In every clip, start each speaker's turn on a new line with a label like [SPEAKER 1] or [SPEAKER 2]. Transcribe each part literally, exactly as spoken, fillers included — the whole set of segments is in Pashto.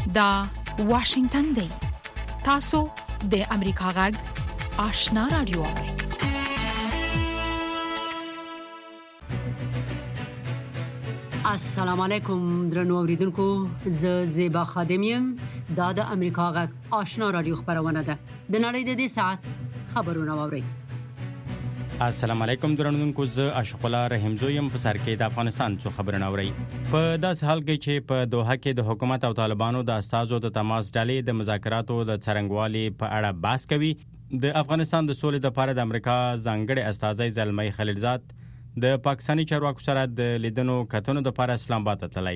[SPEAKER 1] دا واشنگتن دی. تاسو د امریکا غږ آشنا رادیو.
[SPEAKER 2] السلام علیکم درنو اوریدونکو، زه زیبا خادمیم. دا د امریکا غږ آشنا رادیو خبرونه ده. د نړۍ د دې ساعت خبرونه واورئ.
[SPEAKER 3] السلام علیکم درنونکو، زه اشق الله رحمزویم. په سر کې د افغانستان څخه خبرونه اورئ. په داس حال کې چې په دوحه کې د حکومت او طالبانو د استازو د تماس ډلې د مذاکراتو د څرنګوالي په اړه بحث کوي، د افغانستان د سولې لپاره د امریکا ځانګړي استازی زلمي خلیلزاد د پاکستاني چارواکو سره د لیدنو کتنو لپاره اسلام آباد ته تللی.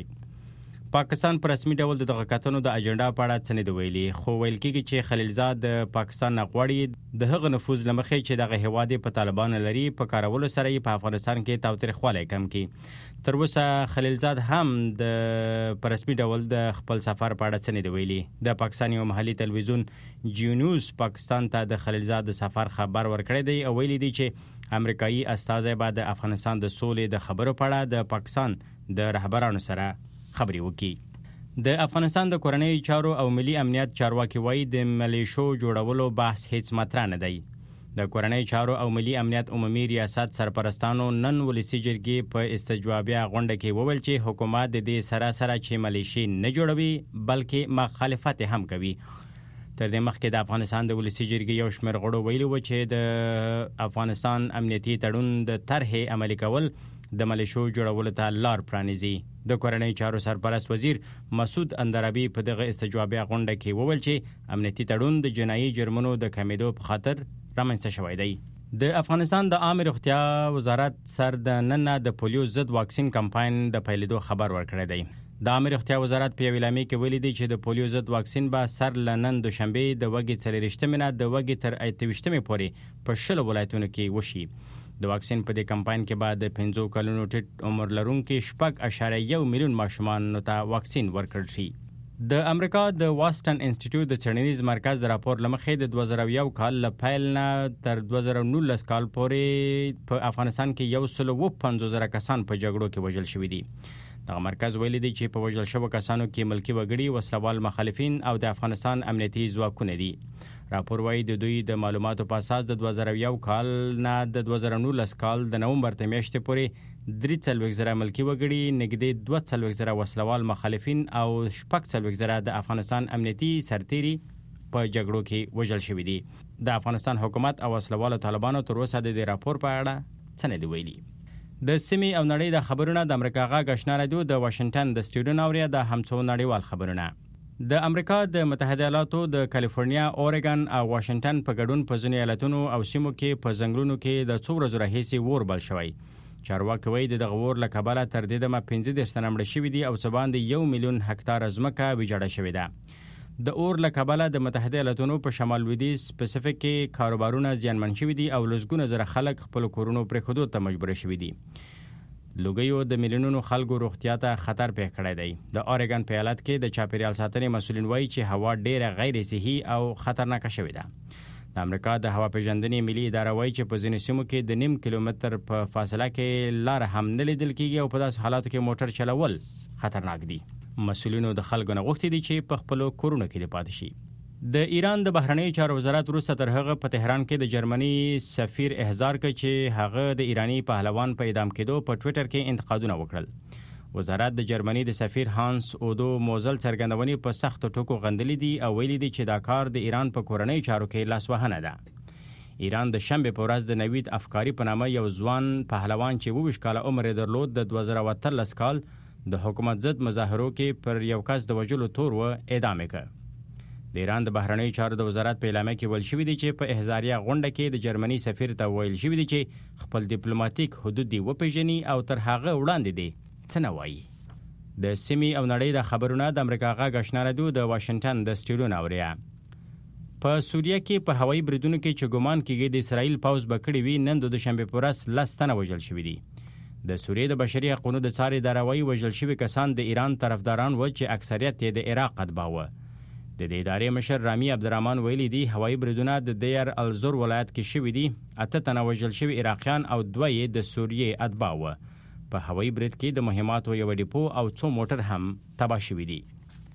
[SPEAKER 3] پاکستان په رسمي ډول دغه کتنو د اجنډا په اړه څه نه دی ویلي، خو ویل کېږي چې خلیلزاد د پاکستان غواړي د هغه نفوذ لمخې چې دغه هیواد په طالبانو لري په کارولو سره یې په افغانستان کې تاوتریخوالی کم کړي. تر اوسه خلیلزاد هم د په رسمي ډول د خپل سفر په اړه څه نه دی ویلي. د پاکستان یو محلي تلویزیون جیو نیوز پاکستان ته د خلیلزاد د سفر خبر ورکړی دی او ویلي دی چې امریکایي استازی به د افغانستان د سولې د خبرو په اړه د پاکستان د رهبرانو سره خبرې وکړي. د افغانستان د کورنۍ چارو او ملي امنیت چارواکي وایي د ملیشو جوړولو بحث هیڅ مطرح نه دی. د کورنۍ چارو او ملي امنیت عمومي ریاست سرپرستانو نن ولسی جرګې په استجوابیه غونډه کې وویل چې حکومت د دې سره سره چې ملیشي نه جوړوي بلکې مخالفت هم کوي. تر دې مخکې د افغانستان د ولسی جرګې یو شمېر غړو ویلي و چې د افغانستان امنیتي تړون د طرحې عملي کول د ملیشو جوړولو ته لار پرانیزي. د کورنۍ چارو سرپرست وزیر مسعود اندرابي په دغه استجوابیه غونډه کې وویل چې امنیتي تړون د جنایي جرمونو د کمیدو په خاطر رامنځته شوی دی. د افغانستان د عامه روغتیا وزارت سر د نن د پولیو ضد واکسین کمپاین د پیلېدو خبر ورکړی دی. د عامه روغتیا وزارت په یو اعلامیه کې ویلي دی چې د پولیو ضد واکسین به سر له نن دوشنبه د وګړي څلېرویشتمې نه د وګړي تر اتهویشتمې پورې په شلو ولایتونو کې وشي. د واکسین په دې کمپاین کې بعد د پنځو کلونو ټیټ عمر لرونکو شپږ اعشاریه یو میلیون ماشومانو ته واکسین ورکړل شي. د امریکا د واسټن انسټیټیوټ د څېړنیز مرکز د راپور لمخې د دوه زره یو کال له پیل نه تر دوه زره نولس کال پورې په افغانستان کې یو سل او پنځوس زره کسان په جګړو کې وژل شوي دي. دغه مرکز ویلي دی چې په وژل شوو کسانو کې ملکی وګړي، وسلوال مخالفین او د افغانستان امنیتي ځواکونه دي. راپور وايي د دوی د معلوماتو په اساس د دوه زره یو کال نه د دوه زره نولس کال د نومبر ته میاشتې پورې درې څلوېښت زره ملکی وګړي، نږدې دوه څلوېښت زره وسلوال مخالفین او شپږ څلوېښت زره د افغانستان امنیتي سرتیري په جګړو کې وژل شوي دي. د افغانستان حکومت او وسلوالو طالبانو تر اوسه د دې راپور په اړه څه نه دی ویلي. د سیمې او نړۍ د خبرونه د امریکا غږ آشنا رادیو د واشنگټن د سټوډیو اوریا د همڅو نړیوال خبرونه. د امریکا د متحده ایالاتو د کالیفورنیا، اوريګن او واشنگټن په ګډون په ځینو ایالتونو او سیمو کې په ځنګلونو کې د څو ورځو راهیسې اور بل شوی. چارواکي وایي د دغه اور له کبله تر دې دمه پنځه دېرش تنه مړه شوي دي او څه باندې یو میلیون هکتار ځمکه ویجاړه شوې ده. د اور له کبله د متحده ایالاتونو په شمال لویدیځ پسفیک کې کاروبارونه زیانمن شوي دي او لسګونه زره خلک خپل کورونو پرېښودو ته مجبور شوي دي. لوګیو د میلیونونو خلکو روغتیا ته خطر پیښ کړی دی. د اوريګن په ایالت کې د چاپیریال ساتنې مسؤلین وایي چې هوا ډیره غیر صحي او خطرناکه شوې ده. د امریکا د هوا پیژندنې ملي اداره وایي چې په ځینو سیمو کې د نیم کیلومتر په فاصله کې لار هم نه لیدل کېږي او په داسې حالاتو کې موټر چلول خطرناک دي. مسؤلینو د خلکو نه غوښتي دي چې په خپلو کورونو کې پاتې شي. د ایران د بهرنیو چارو وزارت وروسته تر هغه په تهران کې د جرمني سفیر احضار کړ چې هغه د ایرانی پهلوان په اعدام کېدو په ټوئیټر کې انتقادونه وکړل. وزارت د جرمني د سفیر هانس اودو موزل څرګندونې په سختو ټکو غندلې دي او ویلي دي چې دا کار د ایران په کورنۍ چارو کې لاسوهنه ده. ایران د شنبه په ورځ د نوید افکاری په نامه یو ځوان پهلوان چې اووه کاله عمر درلود د دوه زره اتلس کال د حکومت ضد مظاهرو کې پر یو کس د وژلو تور و اعدام کړ. د ایران د بهرنیو چارو د وزارت په اعلامیه کې ویل شوي دي چې په احضاریه غونډه کې د جرمني سفیر ته ویل شوي دي چې خپل ډیپلوماټیک حدود دی وپیژني او تر هغه وړاندې دي څه نه وایي. د سیمې او نړۍ د خبرونه د امریکا غږ آشنا رادیو د واشنگټن د سټوډیو اوریا. په سوریه کې په هوایي بریدونو کې چې ګمان کېږي د اسرائیل پوځ به کړی وي، نن د دوشنبه په ورځ لس تنه وژل شوي دي. د سوریې د بشري حقوقو د څار اداره وایي وژل شوي کسان د ایران طرفداران و چې اکثریت یې د عراق اتباع وو. د دې ادارې مشر رامي عبدالرحمن ویلي دي هوایي بریدونه د دیر الزور ولایت کې شوي دي. اته تنه وژل شوي عراقیان او دوه یې د سوریې اتباع وو. په هوایي برید کې د مهماتو یو ډیپو او څو موټر هم تباه شوي دي.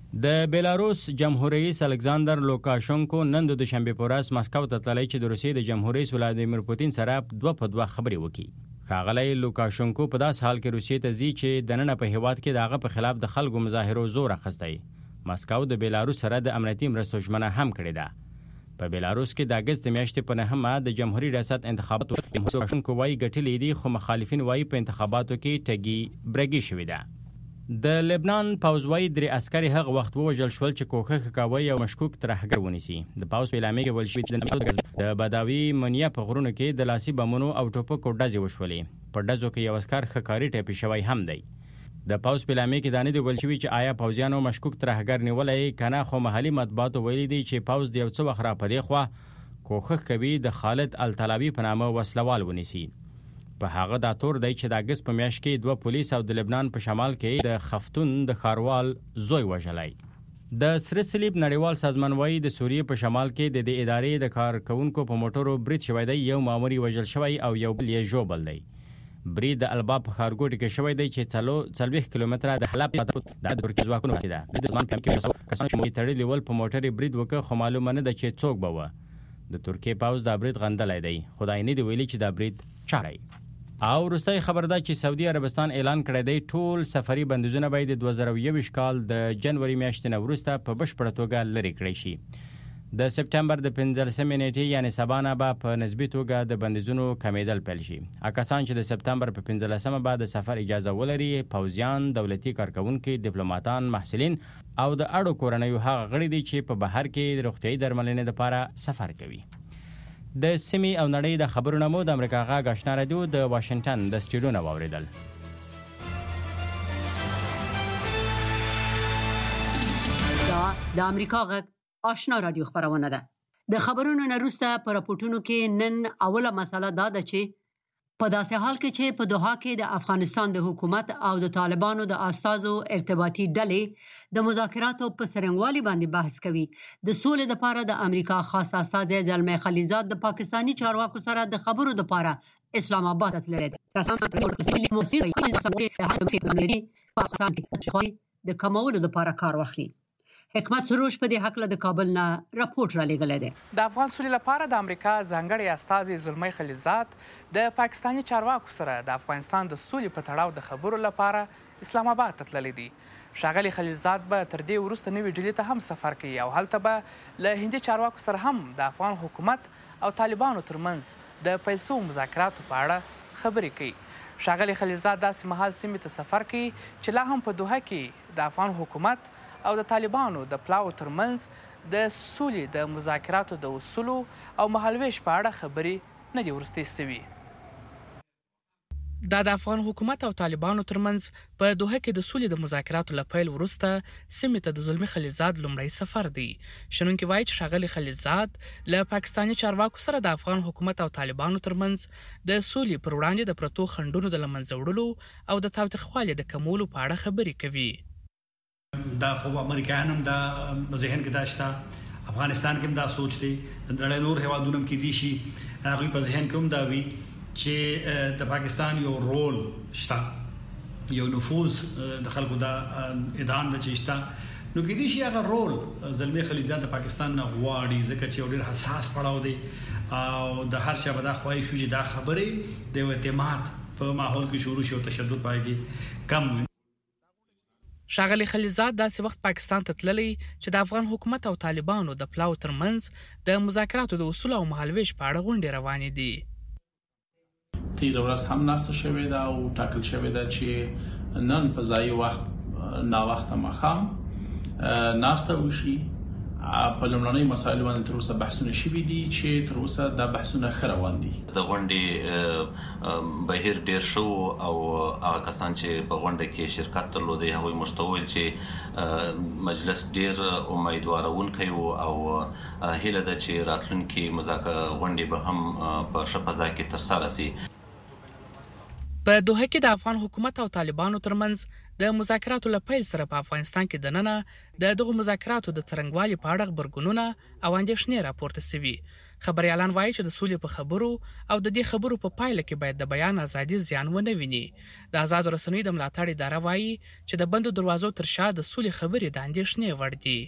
[SPEAKER 3] د بیلاروس جمهور رئیس الکساندر لوکاشنکو نن د دوشنبه په ورځ مسکو ته تللی چې د روسیې د جمهور رئیس ولادیمیر پوتین سره دوه په دوه خبرې وکړي. ښاغلی لوکاشنکو په داس حال کې روسیې ته ځي چې دننه په هیواد کې د هغه په خلاف د خلکو مظاهرو زور اخیستی. مسکو د بیلاروس سره د امنیتي مرستو ژمنه هم کړې ده. په بیلاروس کې د اګست میاشتې په نهمه د جمهوریت ریاست انتخابات لوکاشنکو وايي ګټلې دي، خو مخالفین وايي په انتخاباتو کې ټګي برګي شوې ده. د لبنان پوځ وايي درې عسکر هغه وخت ووژل شول چې کوښښ کوي او مشکوک ترهګر ونیسي. د پوځ په اعلامیه کې ویل شوي د بداوي منیا په غرونو کې د لاسي بمونو او ټوپکو ډزې وشولې. په ډزو کې یو عسکر ښکاري ټپي شوی هم دی. د پوځ په اعلامیه کې دا نه دی ویل شوي چې آیا پوځیانو مشکوک ترهګر نیولی کنه، خو محلي مطبوعاتو ویلي دي چې پوځ د یو څه وخت را په دې خوا کوښښ کوي د خالد الطلبي په نامه وسلوال ونیسي. په هغه دا تور دی چې د اګست په میاشت کې دوه پولیس او د لبنان په شمال کې د خفتون د ښاروال زوی وژلی. د سره صلیب نړیوال سازمان وايي د سوریې په شمال کې د دې ادارې د کارکونکو په موټرو برید شوی دی، یو مامور وژل شوی او یو بل یې ژوبل دی. برید د الباب په ښارګوټي کې شوی دی چې څلو څلوېښت کیلومتره د حلب د ترکیې ځواکونو کې ده. د زمان په کې کسان چې تړلي ول په موټر برید وکړ، خو معلومه نه ده چې څوک به و. د ترکیې پوځ دا برید غندلی دی، خدای نه دی ویلي چې دا برید چاړی. او وروستی خبر ده چې سعودي عربستان اعلان کړی دی ټول سفري بندیزونه باید د دوه زره یوویشت کال د جنوري میاشتې نه وروسته په بشپړه توګه لرې کړی شي. د سپټمبر د پنځلسمې نیټې یعنې سبا نه به په نسبي توګه د بندیزونو کمیدل پیل شي. کسان چې د سپټمبر په پنځلسمه به د سفر اجازه ولري، پوځیان، دولتي کارکوونکي، ډیپلوماتان، محصلین او د اړو کورنیو هغه غړي دي چې په بهر کې د روغتیايي درملنې لپاره سفر کوي. د سیمې او نړۍ د خبرونه مو د امریکا غږ آشنا رادیو د واشنگټن د سټوډیو نه واوریدل.
[SPEAKER 2] دا د امریکا غږ آشنا رادیو خبرونه ده. د خبرونو نه وروسته په راپورټونو کې نن اوله مسله دا ده چې په داسې حال کې چې په دوحه کې د افغانستان د حکومت او د طالبانو د استازو ارتباطي ډلې د مذاکراتو په څرنګوالي باندې بحث کوي، د سولې لپاره د امریکا خاص استازی زلمی خلیلزاد د پاکستاني چارواکو سره د خبرو لپاره اسلام آباد ته تللی دی. د کمولو لپاره کار واخلي. حکمت سروش په دې حق له کابل نه راپورټ را لېږلی دی.
[SPEAKER 4] د افغان سولې لپاره د امریکا ځانګړی استازی زلمی خلیلزاد د پاکستاني چارواکو سره د افغانستان د سولې په تړاو د خبرو لپاره اسلام آباد ته تللی دی. ښاغلی خلیلزاد به تر دې وروسته نوې ډیلي ته هم سفر کوي او هلته به له هندي چارواکو سره هم د افغان حکومت او طالبانو ترمنځ د پیل شوو مذاکراتو په اړه خبرې کوي. ښاغلی خلیلزاد داسې مهال سیمې ته سفر کوي چې لا هم په دوحه کې د افغان حکومت او د طالبانو د پلاو ترمنځ د سولې د مذاکراتو د اصولو او مهالویش په اړه خبرې نه دي وروستۍ سوي. دا د افغان حکومت او طالبانو ترمنځ په دوحه کې د سولې د مذاکراتو له پیل وروسته سیمې ته د زلمی خلیلزاد لومړی سفر دی. شنونکي وایي چې ښاغلی خلیلزاد له پاکستاني چارواکو سره د افغان حکومت او طالبانو ترمنځ د سولې پر وړاندې د پرتو خنډونو د له منځه وړلو او د تاوتریخوالي د کمولو په اړه خبرې کوي.
[SPEAKER 5] دا خو امریکایان هم دا ذهن کې دا شته، افغانستان کې هم دا سوچ دی، د نړۍ نور هیوادونو کې دي شي هغوی په ذهن کې هم دا وي چې د پاکستان یو رول شته، یو نفوذ د خلکو دا ادعام ده چې شته، نو کې دي شي هغه رول زلمی خلیلزاد د پاکستان نه غواړي، ځکه چې یو ډېر حساس پړاو دی او د هر چا به دا خواهش وي چې دا خبرې د یو اعتماد په ماحول کې شروع شي او تشدد پای کې کم وي.
[SPEAKER 4] ښاغلی خلیلزاد داسې وخت پاکستان ته تللی چې د افغان حکومت او طالبانو د پلاو ترمنځ د مذاکراتو د اصولو او مهالویش په اړه غونډې روانې دي.
[SPEAKER 6] تیره ورځ هم ناسته شوې ده او ټاکل شوې ده چې نن په ځایي وخت ناوخته ماښام ناسته وشي. په لومړنۍ مسایلو باندې تر اوسه بحثونه شوي دي چې تر اوسه دا بحثونه ښه روان دي.
[SPEAKER 7] د غونډې بهیر ډېر شو او هغه کسان چې په غونډه کې شرکت درلودی هغوی موږ ته وویل چې مجلس ډېر امیدوارونکی و او هیله ده چې راتلونکي غونډې به هم په ښه فضا کې ترسره شي.
[SPEAKER 4] په دوحه کې د افغان حکومت او طالبانو ترمنځ د مذاکراتو له پیل سره په افغانستان کې دننه د دغو مذاکراتو د څرنګوالي په اړه غبرګونونه او اندېښنې راپورته شوي. خبريالان وایي چې د سولې په خبرو او د دې خبرو په پایله کې باید د بیان ازادي زیان ونه ویني. د آزادو رسنیو د ملاتړ اداره وایي چې د بندو دروازو تر شا د سولې خبرې د اندېښنې وړ دي.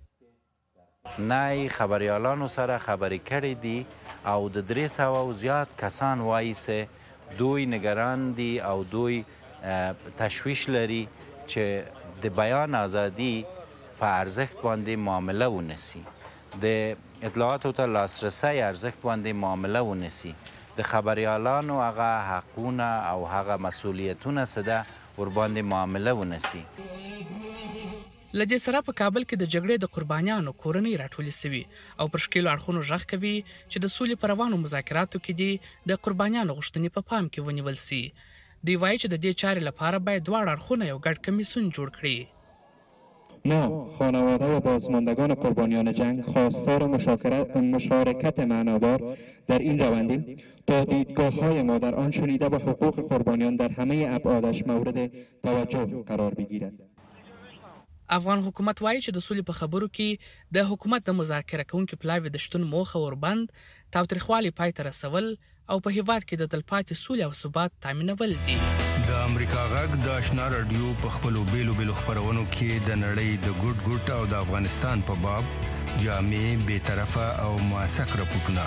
[SPEAKER 8] نه خبريالانو سره خبرې کړې دي او د درې سوه او زیات کسان وایي چې دوی نگران دي او دوی تشویش لري چې د بیان ازادي په ارزښت باندې معامله ونسی، د اطلاعاتو ته لاسرسی ارزښت باندې معامله ونسی، د خبريالانو هغه حقونه او هغه مسؤلیتونه سده ور باندې معامله ونسی.
[SPEAKER 4] لدې سره په کابل کې د جګړې د قربانیانو کورنۍ راټولې سوي او پر شکیلو اړخونو غږ کوي چې د سولې په روانو مذاکراتو کې دي د قربانیانو غوښتنې په پام کې ونیول سي. دوی وایي چې د دې چارې لپاره باید دواړه اړخونه یو ګډ کمیسیون جوړ کړي.
[SPEAKER 9] ما خانواده و بازماندگان قربانیان جنگ خواستار مشارکت معنادار در این روندیم تا دیدگاه های ما در آن شنیده و حقوق قربانیان در همه ابعادش مورد توجه قرار بگیرد.
[SPEAKER 4] افغان حکومت وایي چې د سولې په خبرو کې د حکومت د مذاکره کوونکو پلاوي د شتون موخه وربند تاوتریخوالي پای ته رسول او په هیواد کې د تلپاتې سولې او ثبات تامینول دي.
[SPEAKER 10] د امریکا غږ د آشنا رادیو په خپلو بیلو بیلو خبرونو کې د نړۍ د ګډ ګډ او د افغانستان په باب جامع، بی‌طرفه او موثق راپورټونه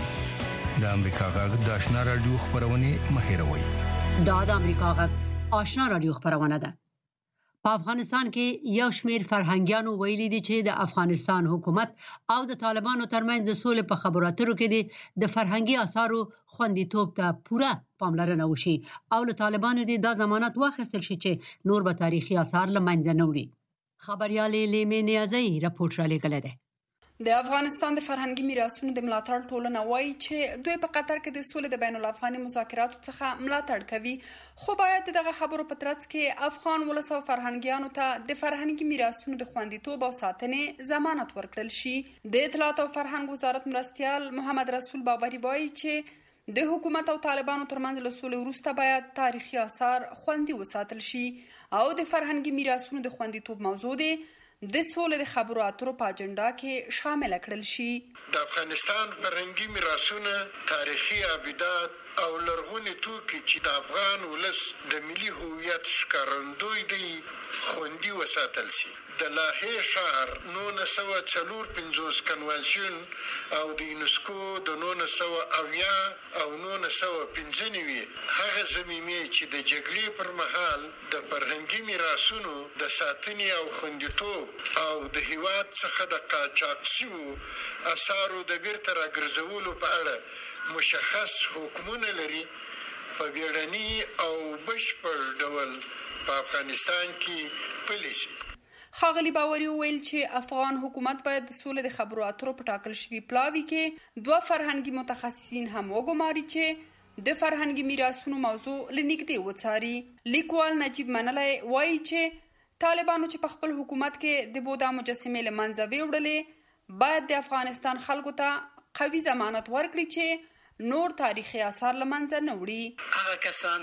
[SPEAKER 10] خپروي. د امریکا غږ د آشنا رادیو خبرونه مهیروي.
[SPEAKER 2] دا د امریکا غږ آشنا رادیو خبرونه ده. په افغانستان کې یو شمیر فرهنګیانو ویلي دي چې د افغانستان حکومت او د طالبانو ترمنځ د سولې په خبرو اترو کې د فرهنګي آثارو خوندیتوب ته پوره پاملرنه وشي او له طالبانو دې دا ضمانت واخیستل شي چې نور به تاریخي آثار له منځه نه وړي. خبريالې لیمې نیازی راپورټ را لیږلی دی.
[SPEAKER 11] د افغانستان د فرهنګي میراثونو د ملاتړ ټولنه وایي چې دوی په قطر کې د سولې د بین الافغاني مذاکراتو څخه ملاتړ کوي، خو باید دغه خبرو په ترڅ کې افغان ولس او فرهنګیانو ته د فرهنګي میراثونو د خوندیتوب او ساتنې ضمانت ورکړل شي. د اطلاعات او فرهنګ وزارت مرستیال محمد رسول بابری وایي چې د حکومت او طالبانو ترمنځ له سولې وروسته باید تاریخي آثار خوندي وساتل شي او د فرهنګي میراثونو د خوندیتوب موضوع دی د سولې د خبرو اترو په اجنډا کې شامل کړل شي.
[SPEAKER 12] د افغانستان فرهنګي میراثونه، تاریخي ابدات او لرغوني توکي چې د افغان ولس د ملي هویت ښکارندوی دي خوندي وساتل شي. د لاهې ښار نولس سوه څلور پنځوس کنوانسیون او د یونسکو د نولس سوه اویا او نولس سوه پنځه نوي هغه ضمیمې چې د جګړې پر مهال د فرهنګي میراثونو د ساتنې او خوندیتوب او د هیواد څخه د قاچاق شویو اثارو د بیرته راګرځولو په اړه مشخص حکمونه لري، په بیړني او بشپړ ډول په افغانستان کې پلي شي.
[SPEAKER 11] ښاغلي باوري وویل چې افغان حکومت باید د سولې د خبرو اترو په ټاکل شوي پلاوي کې دوه فرهنګي متخصصین هم وګماري چې د فرهنګي میراثونو موضوع له نږدې وڅاري. لیکوال نجیب منلی وایي چې طالبانو چې په خپل حکومت کې د بودا مجسمې له منځه ویوړلې باید د افغانستان خلکو ته قوي ضمانت ورکړي چې نور تاریخي آثار له منځه نه وړي.
[SPEAKER 13] هغه کسان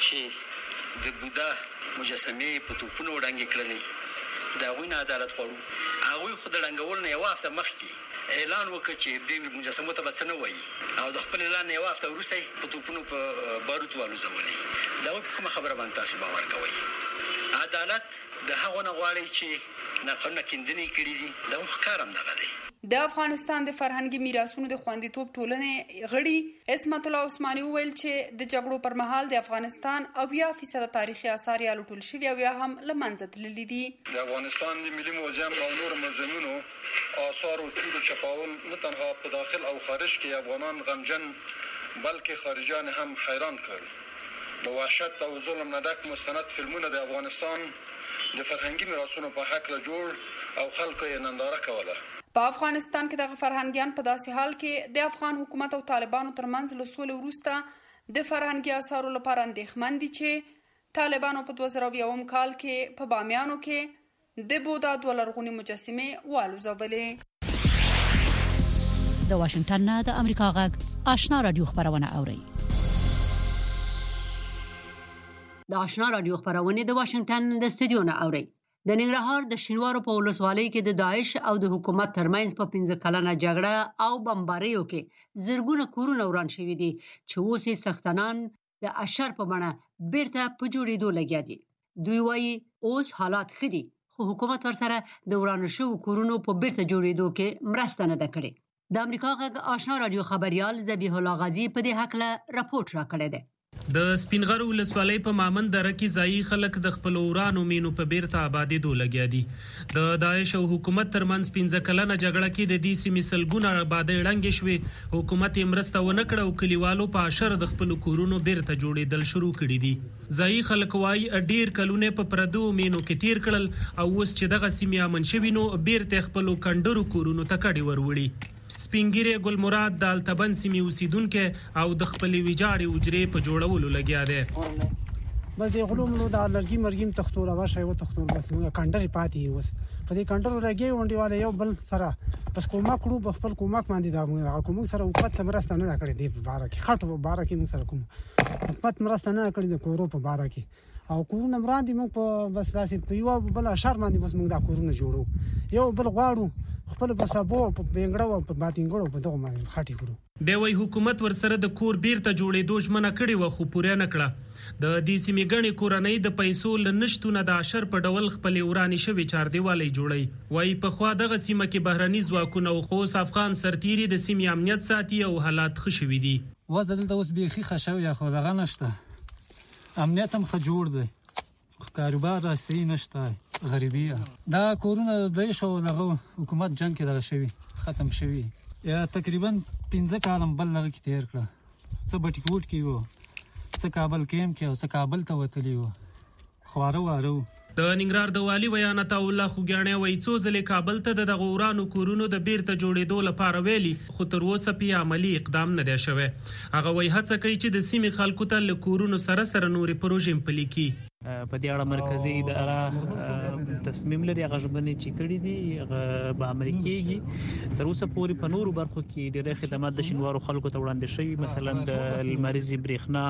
[SPEAKER 13] چې د بودا مجسمې په توپونو ړنګې کړلې د هغوی نه عدالت غواړو. هغوی خو د ړنګولو نه یوه هفته مخکې اعلان وکړ چې دې مجسمو ته به څه نه وایي او د خپل اعلان نه یوه هفته وروسته یې په توپونو په باروت والوځولې. د هغوی په کومه خبره باندې تاسې باور کوئ؟ عدالت د هغو نه غواړي چې ناقانونه کیندنې کړي دي، د هغو ښکار هم دغه دی.
[SPEAKER 11] د افغانستان د فرهنګي میراثونو د خوندیتوب ټولنې غړي عصمت الله عثماني وویل چې د جګړو پر مهال د افغانستان اویا فیصده تاریخي آثار یا لوټول شوي او یا هم له منځه تللي دي.
[SPEAKER 12] د افغانستان د ملي موزیم او نور موزیمونو آثار او چور و چپاول نه تنها په داخل او خارج کې افغانان غمجن بلکې خارجیان هم حیران کړل. له وحشت او ظلم نه ډک مستند فلمونه د افغانستان د فرهنګي میراثونو په هکله جوړ او خلکو یې ننداره کوله.
[SPEAKER 11] په افغانستان کې دغه فرهنګیان په داسې حال کې د افغان حکومت او طالبانو ترمنځ له سولې وروسته د فرهنګي آثارو لپاره اندېښمن دي چې طالبانو په دوه زره اووم کال کې په بامیانو کې د بودا دوه لرغونې مجسمې والوځولې.
[SPEAKER 2] د واشنگټن نه د امریکا غږ آشنا رادیو خبرونه اوري. د آشنا رادیو خبرونه د واشنگټن د استودیو نه اوري. د ننګرهار د شینوارو په ولسوالۍ کې د داعش او د حکومت ترمنځ په پنځه کلنه جګړه او بمباریو کې زرګونه کورونه وران شوي دي چې اوس یې څښتنان د اشر په بڼه بیرته په جوړېدو لګیا دي. دوی وایي اوس حالات ښه دي خو حکومت ورسره د ورانو شوو کورونو په بیرته جوړېدو کې مرسته نه ده کړې. د امریکا غږ آشنا رادیو خبريال ذبیح الله غازی په دې حق له راپورټ راکړی دی.
[SPEAKER 14] د سپینغر ولسوالۍ په مامن دره کې ځایي خلک د خپل ورانو مینو په بیرته آبادېدو لګیا دي. د داعش او حکومت ترمنځ پنځه کلنه جګړه کې د دې سیمې سلګونه آبادۍ ړنګې شوې. حکومت یې مرسته ونه کړه او کلیوالو په اشر د خپل کورونو بیرته جوړېدل شروع کړي دي. ځایي خلک وایي ډیر کلونه په پردو مینو کې تیر کړل او اوس چې دغه سیمې امن شوي نو بیرته خپل کندرو کورونو ته کډې وروړي. سپینګیری ګل مراد د التبن سیمې اوسیدونکو او د خپل ویجاړې اجرې په جوړولو لګیا دی.
[SPEAKER 15] بس د غلوم نو د الرجی مرګیم تختور واشه یو تختور بس موږ کندرې پاتې اوس په دې کندرو راګي وندیواله یو بل سره بس کومه کړو په خپل کومه باندې دا موږ کوم سره وقت مرسته نه کړې دی په بار کې خټو په بار کې موږ سره کوم وقت مرسته نه کړې د کورو په بار کې او کورونه مراندې موږ په بس راسي په یو بل اشر باندې بس موږ دا کورونه جوړو یو بل غواړو خپل په سبو په بنګړو په باتینګړو په دغه باندې خاطی کړو.
[SPEAKER 14] د وی حکومت ورسره د کور بیرته جوړېدو ژمنه کړې و خو پوره نه کړه. د دې سیمې ګڼې کورنۍ د پیسو لنشتونه د اشر په ډول خپل ورانی شوی چاردیوالي جوړي. وای په خوا دغه سیمه کې بهرني ځواکونه او خوس افغان سرتيري د سیمې امنیت ساتي او حالات خوشوي دي.
[SPEAKER 16] وزدل د اوس بيخي خشو یا خو دغه نشته امنیت هم خجوړ دی کاروبار راسي نشته غریبیه دا کورونه د شو دغه حکومت جنگ کې دغه شوی ختم شوی یا تقریبا پنځه کالم بل لږ کې تیر کړه څه بټی کوټ کې وو څه کابل کې کې او څه کابل ته وتلی وو خوارو وارو.
[SPEAKER 14] د ننګرهار د والی ویان عطا الله خوګیاڼي وایي څو ځلې کابل ته د غورانو کورونو د بیرته جوړېدو لپاره ویلي خو تر اوسه په عملی اقدام نه دی شوی. هغه وایي هڅه کوي چې د سیمې خلکو ته له کورونو سره سره نورې پروژې پلي کړي.
[SPEAKER 17] په دې اړه مرکزی اداره تصمیم لري هغه ژمنې چې کړې دي هغه به عملي کیږي. تر اوسه پورې په نورو برخو کې ډېرې خدمات د شینوارو خلکو ته وړاندې شوي مثلا د لمریزي برېښنا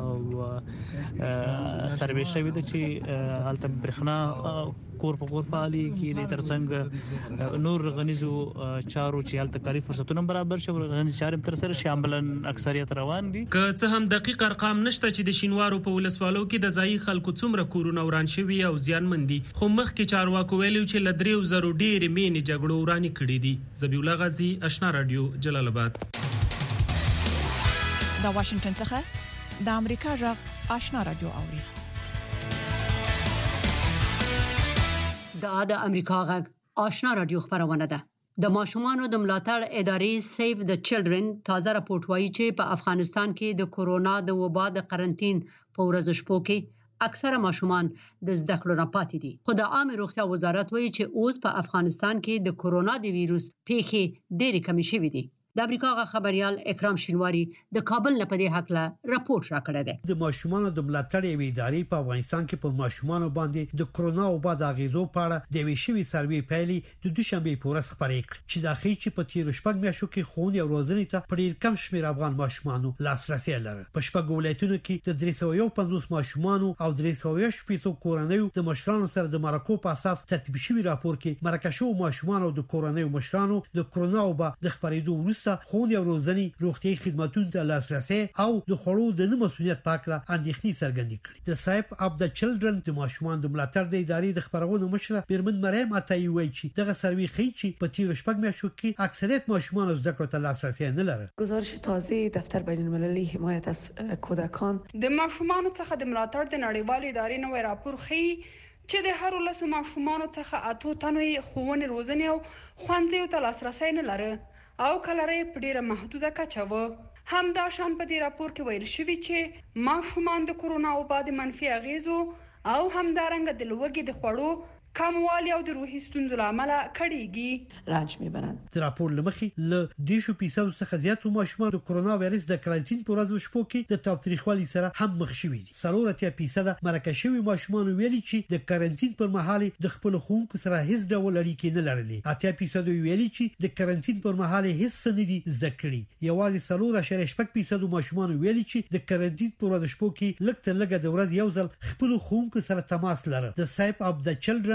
[SPEAKER 17] او سروې شوي ده چې هلته برېښنا کور په کور فعالي کې ترڅنګ نور غنیزو چارو چې هلته کاري فرصتونه برابر شي غنیز چارې تر سره شامل اکثریت روان دي.
[SPEAKER 14] که څه هم دقیق ارقام نشته چې د شینوارو په ولسوالو کې د ځایي خلکو څومره کورونه وران شوي او زیانمن دي خو مخکې چارواکو ویلي چې له دریو زرو ډېرې مینې جګړو ورانې کړي دي. ذبیح الله غازی آشنا رادیو جلال آباد.
[SPEAKER 1] د واشنگټن څخه د امریکا غږ آشنا رادیو اوري.
[SPEAKER 2] دا د امریکا غږ آشنا رادیو خبرونه ده. د ماشومانو د ملاتړ ادارې سیف د چلډرن تازه راپورټ وایي چې په افغانستان کې د کورونا د وبا د قرنټین په ورځو شپو کې اکثره ماشومان د زده کړو نه پاتې دي. خو د عامه روغتیا وزارت وایي چې اوس په افغانستان کې د کورونا د وایروس پیښې ډېرې کمې شوې دي. د امریکا غا خبريال اکرام شینواری د کابل نه په دې حق لا راپورټ راکړی دی.
[SPEAKER 18] د ماشومانو د ملاتړ یوې ادارې په افغانستان کې په ماشومانو باندې د کرونا او بعد اغیزو په اړه د ویشوي سروي پیلي د دوشنبه پورس خبرې کړ چې د اخی چې په تیر شپږ میاشتو کې خونې او روزنې ته په ډیر کم شمیر افغان ماشومانو لاسرسي لري. په شپږ ولایتونو کې د درې سوه پنځوس ماشومانو او درې سوه شپږ کورنیو د مشرانو سره د مرکو په اساس ترتیب شوی راپور کې مرکه شو ماشومانو د کورنیو مشرانو د کرونا او بعد د خبرېدو وروسته خونې او روزنې روغتي خدماتو ته لاسرسي او د خړو د مسؤلیت پاکله اندېښنې څرګندې کړې. د سایپ اپ د چلډرن د ماشومان د ملاتړ د ادارې د خبرونو مشره بیرمن مریم عطایی وایي چې دغه سروي ښیي چې په تیر شپږ میاشتو کې اکثریت ماشومان زده کړو ته لاسرسي نه لري.
[SPEAKER 19] گزارش تازه دفتر بین المللی حمایت از کودکان
[SPEAKER 11] د ماشومان څخه د ملاتړ د نړیوال ادارې نوې راپور ښیي چې د هر ولس ماشومان څخه اته تنوي خوونه روزنه او خوندې ته لاسرسي نه لري او کلره په ډیره محدوده کچه و. همدا شان په دې راپور کې ویل شوی چې ماشومان د کرونا او بعد منفي اغیزو او همدارنګه د لوګي د خوړو کموالی او د روحي ستونزو لامل کړيږي
[SPEAKER 19] رنج میبرند.
[SPEAKER 18] د راپور لمخې ل دیشو پیسو څخه زیات ماشومان د کرونا وایرس د کرنټین پر ورځو شپو کې د تاوتریخوالي سره هم مخ شوي دي. سلورتیا پیسه مرکه شوی ماشومان ویلي چې د کرنټین پر مهال د خپل خوونکو سره هیڅ ډول اړیکې نه لرلې. اتیا پیسه ویلي چې د کرنټین پر مهال هیڅ نه دي زده کړي. یوازې سلور اشاریه شپږ پیسه ماشومان ویلي چې د کرنټین پر ورځو شپو کې لږ تر لږه د ورځ یو ځل خپل خوونکو سره تماس لري. د سایپ اپ د چلډرن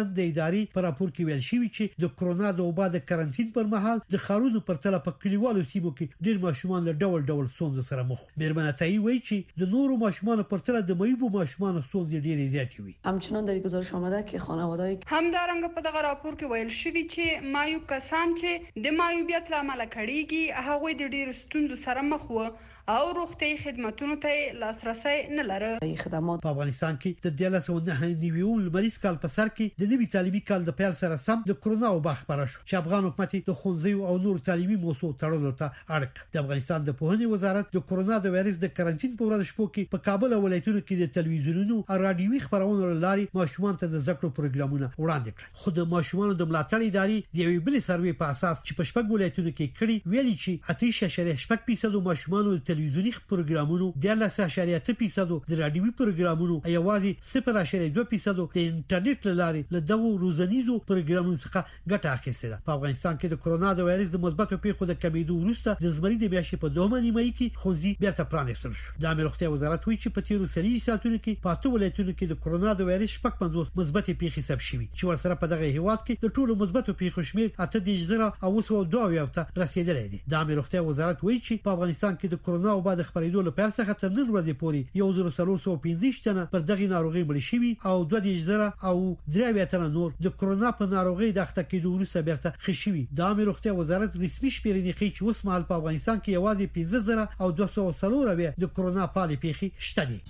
[SPEAKER 18] افغانستان د ادارې پر راپور کې ویل شوی چې د کرونا د وبا د کرنټین پر مهال د خارونو پر تله په کلیوالو سیمو کې ډېر ماشومان له ډول ډول ستونزو سره مخ. مېرمنه تایي وایي چې د نورو ماشومان پر تله د مېبو ماشومان ستونزې ډېرې زیاتې وي.
[SPEAKER 19] همچنان در گزارش آمده که خانواده‌ای
[SPEAKER 11] همدارنګه په دغه راپور کې ویل شوی چې مایوب کسان چې د مایوبیت لامل کړيږي هغه د ډېر ستونزو سره مخ وو او روغتي خدماتونو ته لاسرسي نه لري.
[SPEAKER 19] خدمات
[SPEAKER 18] په افغانستان کې د دیالس او نه نیویو لمریز کال په سر کې د نوي تعلیمي کال د پیل سره سم د کرونا وبا خبره شو چې افغان حکومت د ښوونځیو او نور تعلیمي موضوع تړلو ته اړک. د افغانستان د پوهنې وزارت د کرونا د وایرس د کرنټین په ورځ شپو کې په کابل ولایتونو کې د تلویزیونونو او رادیوي خبرونو لارې ماشومان ته د زده کړو پروګرامونه وړاندې کړل. خو د ماشومانو د ملاتړ ادارې د یوې بلې سروې په اساس چې په شپږ ولایتونو کې کړي ویلي چې اته اعشاریه شپږ فیصد ماشومانو د تلویزیوني پروګرامونو دیارلس اعشاریه اته فیصد د رادیوي پروګرامونو یوازې صفر اعشاریه دوه فیصد د انټرنیټ لارې له دغو روزنیزو پروګرامونو څخه ګټه اخیسته ده. په افغانستان کې د کرونا د وایرس د مثبتو پیښو د کمیدو وروسته د زمري د میاشتې په دوه نیمایي کې خوځي بیرته پرانیستل شو. د امیر روغتیا وزارت وایي چې په تیرو سلیزي ساعتونو کې په اته ولایتونو کې د کرونا د وایرس شپږ پنځوس مثبت پیښې ثبت شوي چې ورسره په دغه هیواد کې د ټولو مثبتو پیښو شمېر اته دېرش زره او اوه دوه اویا ته رسیدلی دی. د امیر روغتیا وزارت وایي چې په افغانستان کې د کرونا وبا د خپرېدو له پیل څخه تر نن ورځې پورې یو زر څلور سوه پنځه تنه پر دغه ناروغي مړ شوي او دوه دېرش زره او درې اویا تنه نور د کرونا په ناروغي د اخته کېدو وروسته بیرته ښه شوي. د امیر روغتیا وزارت رسمي شمیرې ښیي چې اوس مهال په افغانستان کې یوازې پنځه زره او دوه سوه څلور اویا د کرونا پالې پیښې شته دي.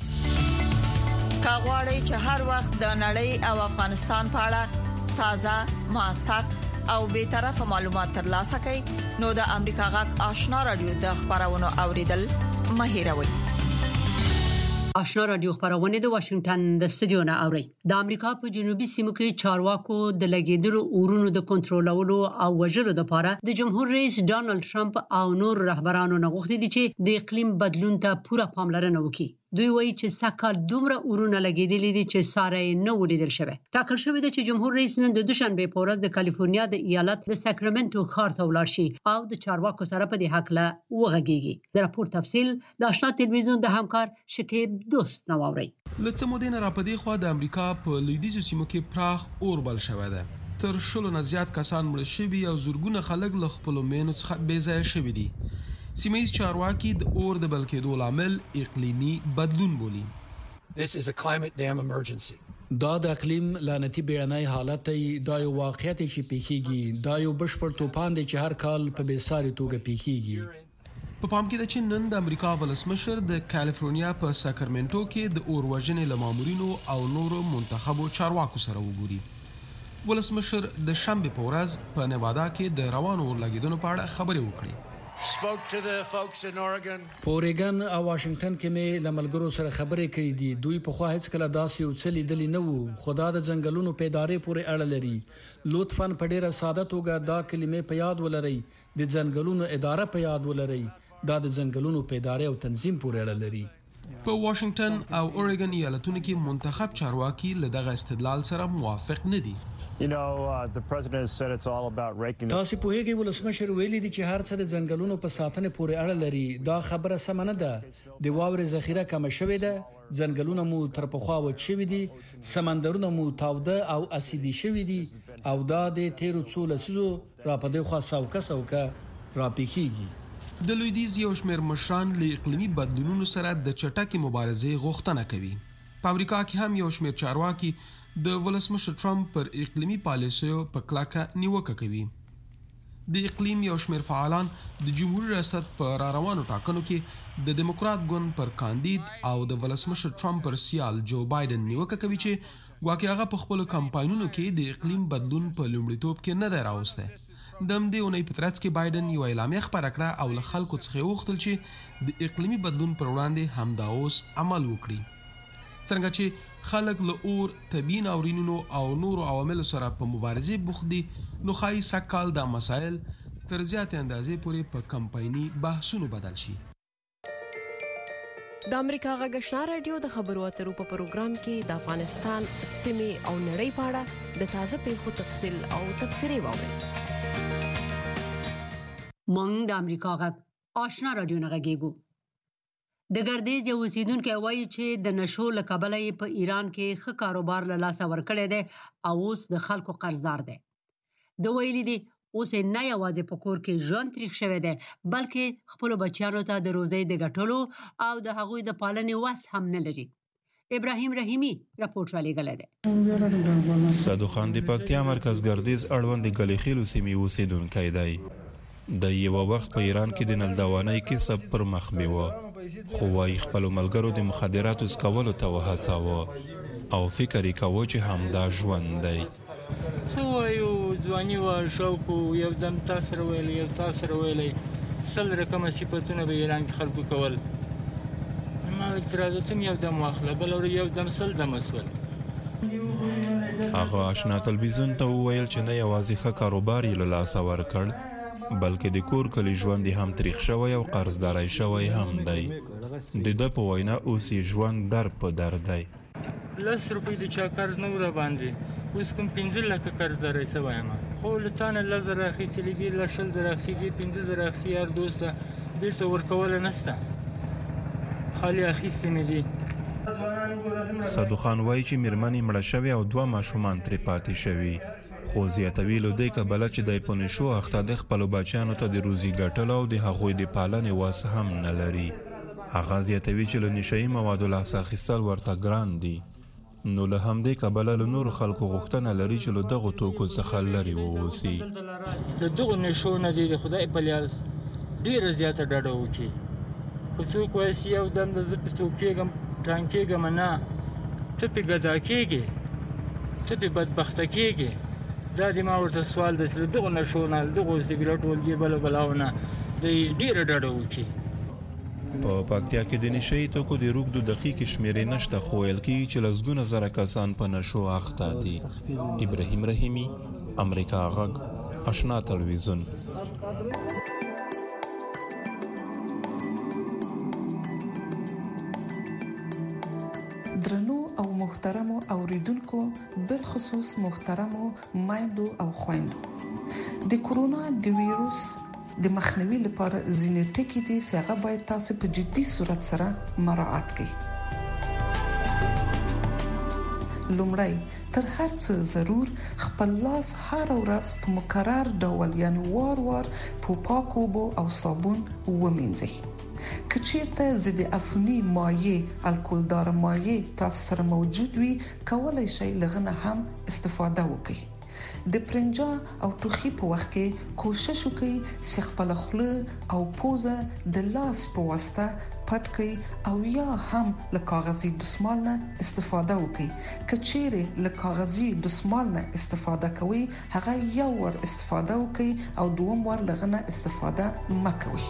[SPEAKER 20] کاغوري چې هر وخت د نړۍ او افغانستان په اړه تازه موثق او به طرفه معلومات ترلاسه کړئ نو د امریکا غږ آشنا رادیو د خبرونو اوریدل مهیروي.
[SPEAKER 2] آشنا رادیو خبرونه د واشنگټن د استودیو نه اوري. د امریکا په جنوبي سیمو کې چارواکو د لګیدلو اورونو د کنټرولولو او وژلو لپاره د جمهور رئیس ډانلډ ټرمپ او نور رهبرانو نه غوښتي دي چې د اقلیم بدلون ته پوره پاملرنه وکړي. دوی وایي چې سکهال دومره اورونه لګیدلي دي چې ساره نه ولیدل شوی. ټاکل شوی دی چې جمهور رئیس نن د دوشنبه په ورځ د کالیفورنیا د ایالت د ساکرامنټو ښار ته ولاړ شي او د چارواکو سره په دې حق له وغږیږي. د راپور تفصیل د آشنا تلویزیون د همکار شکیب دوست نواوري.
[SPEAKER 21] لڅ مودین را پدې خو د امریکا په لویدیځو سیمو کې پراخ اور بل شوی دی. تر شلو نه زیات کسان مړ شوي او زورګونه خلک له خپل مینو څخه بې ځایه شوي دي. سیمه‌ییز چارواکي د اور د بل کېدو لامل اقلیمي بدلون بولي.
[SPEAKER 22] This is a climate dam emergency.
[SPEAKER 23] دا د اقلیم لعنتي بیړنی حالت دی. دا یو واقعیت چې پیښیږي. دا یو بشپړ توپان دی چې هر کال په بېساري توګه پیښیږي.
[SPEAKER 21] په پام کې ده چې نن د امریکا ولسمشر د کالیفورنیا په ساکرامنټو کې د اور وژنې له مامورینو او نورو منتخبو چارواکو سره وګوري. ولسمشر د شنبه په ورځ په نیوادا کې د روانو اور لګیدنو په اړه خبرې وکړې.
[SPEAKER 23] spoke to the folks in Oregon. په اوريګن او واشنگټن کې مې له ملګرو سره خبرې کړې دي. دوی په خوا هیڅ کله داسې یو څه لیدلي نه وو. خدا د ځنګلونو پیدارې پورې اړه لري. لطفاً په ډیره ساده توګه دا کلمې په یاد ولرئ. د ځنګلونو اداره په یاد ولرئ. دا د ځنګلونو پیدارې او تنظیم پورې اړه لري.
[SPEAKER 21] په واشنگټن او اوريګن ایالتونو کې منتخب چارواکي له دغه استدلال سره موافق نه دي.
[SPEAKER 24] You know, uh, the president has said it's all about raking.
[SPEAKER 23] تاسو په هغه ولسمشر ویلي دي چې هر څه د ځنګلونو په ساتنه پورې اړه لري. دا خبره سم نه ده. د واورې ذخیره کم شوې ده. ځنګلونه مو تر پخوا وچ شوي دي. سمندرونه مو تاوده او اسیدي شوي دي او دا د تیرو څو لسیزو را پدې خوا ساوکه ساوکه را پیخیږي.
[SPEAKER 21] د لویدیز یو شمېر مشران له اقلیمي بدلونونو سره د چټکې مبارزې غوښتنه کوي. په امریکا کې هم یو شمېر چارواکي د ولسمشر ټرمپ پر اقلیمي پالیسیو په کلکه نیوکه کوي. د اقلیم یو شمېر فعالان د جمهوریت ریاست په را روانو ټاکنو کې د دیموکرات ګوند پر کاندید او د ولسمشر ټرمپ پر سیال جو بایدن نیوکه کوي چې ګواکې هغه په خپل کمپاینونو کې د اقلیم بدلون په لومړیتوب کې نه دی راوستی. د همدې اونۍ په ترڅ کې بایدن یو اعلامیه خپره کړه او له خلکو څخه یې وغوښتل چې د اقلیمي بدلون پر وړاندې همدا اوس عمل وکړي. څنګه چې خلک له اور، طبیعي ناورینونو او نورو عواملو سره په مبارزې بوخت دي، نو ښایي سږکال دا مسایل تر زیاتې اندازې پورې په کمپایني بحثونو بدل شي.
[SPEAKER 25] د امریکا غږ آشنا رادیو د خبرو اترو په پروګرام کې د افغانستان سیمې او نړۍ په اړه د تازه پیښو تفصیل او تبصرې واورئ.
[SPEAKER 2] مونږ د امریکا غږ آشنا رادیو نه غږیږو. د ګردیز یو اوسیدونکی وایي چې د نشو له کبله یې په ایران کې ښه کاروبار له لاسه ورکړی دی او اوس د خلکو قرضدار دی. د ویلي دی اوس نه یوازې په کور کې ژوند تریخ شوی دی بلکې خپلو بچیانو ته د روزۍ د ګټلو او د هغوی د پالنې وس هم نه لري. ابراهیم رحیمی راپورټ را لېږلی دی.
[SPEAKER 3] صدوخان د پکتیا مرکز ګردیز اړوند د ګلیخیلو سیمې اوسیدونکی دی. د یو وخت په ایران کې د نلدوانۍ کسب پر مخ بیوه خو وايي خپلو ملګرو د مخدراتو څکولو ته وهڅاوه او فکر یې کوه چې همدا ژوند دی.
[SPEAKER 5] څه وایو ځواني وه شوق یو دم تا سره ویلی یو تا سره ویلی سل رقمه صفتونه به ایران کې خلکو کول. ما اعتراضاتم یو دم واخله بله ورځ یو دم سل دمه سول.
[SPEAKER 3] هغه آشنا تلویزیون ته وویل چې نه یوازې ښه کاروبار یې له لاسه ورکړ بلکې د کور کلی ژوند هم تریخ شوی او قرضداری شوی هم دی. د ده په وینا اوس یې ژوند در په در دی.
[SPEAKER 5] لس روپۍ د چا قرض نه و راباندې اوس کوم پنځه لکه قرضداری شوی یم خو له تا نه لس زره اخیستلي دي له شل زره اخیستي دي پنځه زره اخیستي یار دوسته بېرته ورکولی نشته خالي اخیستې مې دي.
[SPEAKER 3] صدوخان وایي چې میرمن یې مړه شوې او دوه ماشومان ترې پاتې شوي خو زیاتوي له دې کبله چې دی په نشو اخته د خپلو بچیانو ته د روزي ګټلو او د هغوی د پالنې وس هم نه لري. هغه زیاتوي چې له نشهیي موادو لاسه اخیستل ورته ګران دي نو له همدې کبله له نورو خلکو غوښتنه لري چې له دغو توکو څخه لرې واوسي.
[SPEAKER 5] له دغو نشو نه دی د خدای په لیاز ډېره زیاته ډډه وکړي. خو څوک وایي چې یو دم د زه پې توکېږم ټانګ کېږم نه ته پې ګدا کېږې ته پې بدبخته کېږې. دا د ما ورته سوال دی چې له دغو نشو نه دغو سګرټو ولګي بله بلاو نه دی ډېره ډډه وکړي.
[SPEAKER 3] په پکتیا کې د نشهیي توکو د روږدو دقیقې شمېرې نشته خو ویل کېږي چې لسګونه زره کسان په نشو اخته دي. ابراهیم رحیمي امریکا غږ آشنا تلویزیون.
[SPEAKER 6] درنو او محترمو اوریدونکو بالخصوص محترمو مایندو او خويندو د کورونا د ویروس د مخنیوي لپاره ځینې ټکي دي چې هغه باید تاسو په جدي صورت سره مراعات کړئ. لومړی تر هر څه ضرور خپل لاس هر ورځ په مکرر ډول یعنی وار وار په پاکو اوبو او صابون ومینځئ. کچیرته ضد عفونی مایع الکولدار مایع تاسو سره موجود وي کولای شئ لغنه هم استفاده وکړئ. د پرنجا او ټوخي په وخت کې کوشش وکړئ چې خپل خوله او پوزه د لاس په واسطه پټ کړئ او یا هم له کاغذي دستمال نه استفاده وکړئ. کچېره له کاغذي دستمال نه استفاده کوئ هغه یو ور استفاده وکړئ او دوم ور لغنه استفاده مکوئ.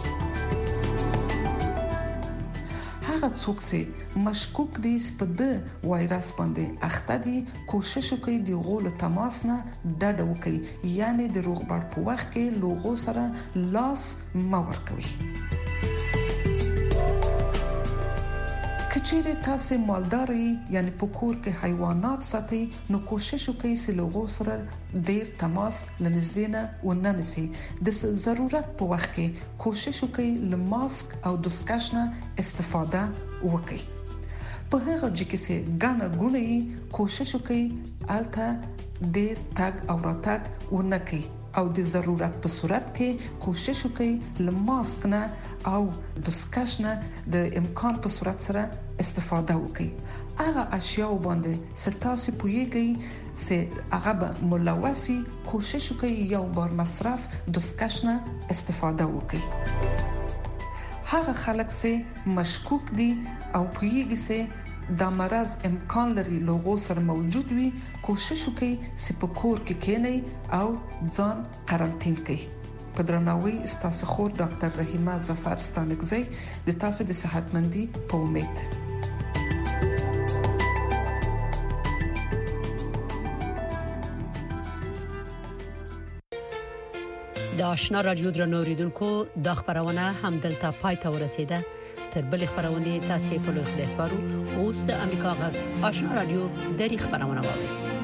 [SPEAKER 6] هغه څوک چې مشکوک دي چې په د وایرس باندې اخته دي کوشش وکړي د غول تماس نه ډډه وکړي یعنی د روغبړ په وخت کې لوغو سره لاس مور کوي. کچېره تاسو مالداري یعنی په کور کې حیوانات ساتي نو کوشش وکړئ چې لوغو سره ډېر تماس لنږدې نه وننسي. د ضرورت په وخت کې کوشش وکړئ له ماسک او دستکش نه استفاده وکړئ. په هغه ځکه چې ګڼه ګونې کوشش وکړئ الته ډېر تګ او راتګ ونکړئ او د ضرورت په صورت کې کوشش وکړئ له ماسک نه او دستکش نه د امکان په صورت سره استفاده وکړئ. هغه اشیاء باندې ستاسو پویږي چې هغه به ملوثي کوشش وکړئ یو بار مصرف دستکش نه استفاده وکړئ. هغه خلک چې مشکوک دي او پویږي چې دا مرض امکان لري لوغو سره موجود وي کوشش وکړئ چې په کور کې کېنئ او ځان قرنطین کړئ. په درناوي ستاسو خور ډاکټر رحیمه ظفر ستانکزی د تاسو د صحتمندي په امید.
[SPEAKER 2] د آشنا رادیو درنو اوریدونکو د خبرونه هم دلته پای ته ورسیده. تر بل خبرونه تاسو په لوخ داسپارو اوس د امریکا غږ آشنا رادیو د خبرونه واوري.